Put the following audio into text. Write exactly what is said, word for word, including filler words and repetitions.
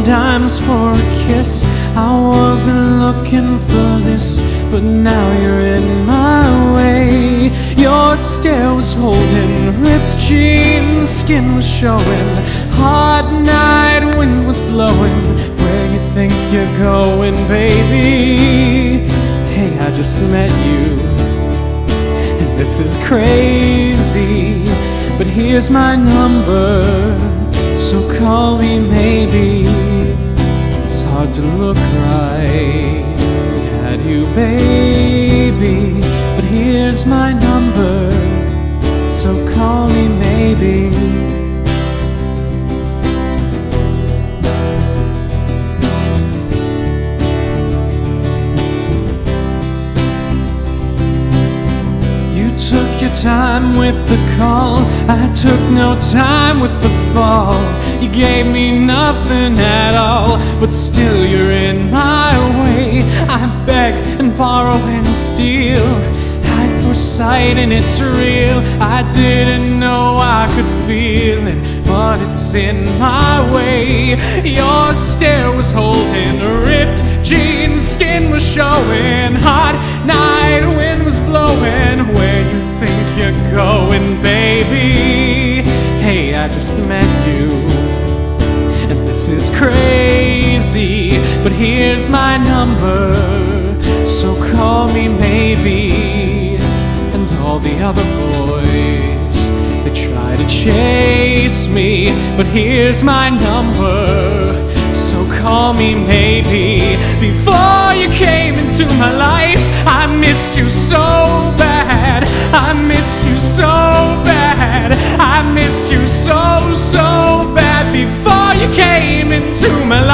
dimes for a kiss. I wasn't looking for this, but now you're in my way. Your stare was holding, ripped jeans, skin was showing. Hot night, wind was blowing. Where you think you're going, baby? Hey, I just met you, and this is crazy, but here's my number, so call me maybe. It's hard to look right at you, baby, but here's my number, so call me maybe. Took your time with the call, I took no time with the fall. You gave me nothing at all, but still you're in my way. I beg and borrow and steal, eye for sight and it's real. I didn't know I could feel it, but it's in my way. Your stare was holding, ripped jeans, skin was showing. Hot night, wind was blowing. Where you think you're going, baby? Hey, I just met you, and this is crazy, but here's my number, so call me maybe. And all the other boys, they try to chase me, but here's my number, so call me maybe. Before you came into my life, I missed you so bad. I missed you so bad. I missed you so, so bad. Before you came into my